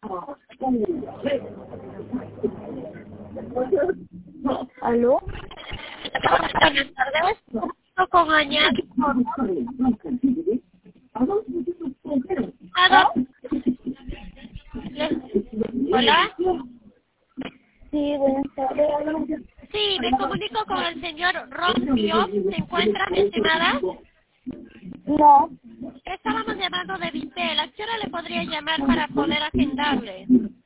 ¿Aló? Buenas tardes. Con Añat. Hola. Sí, buenas tardes. Sí, me comunico con el señor Rompio. ¿Se encuentra, mi estimada? No, Estábamos llamando de Vistel. ¿A qué hora le podría llamar para poder agendarle?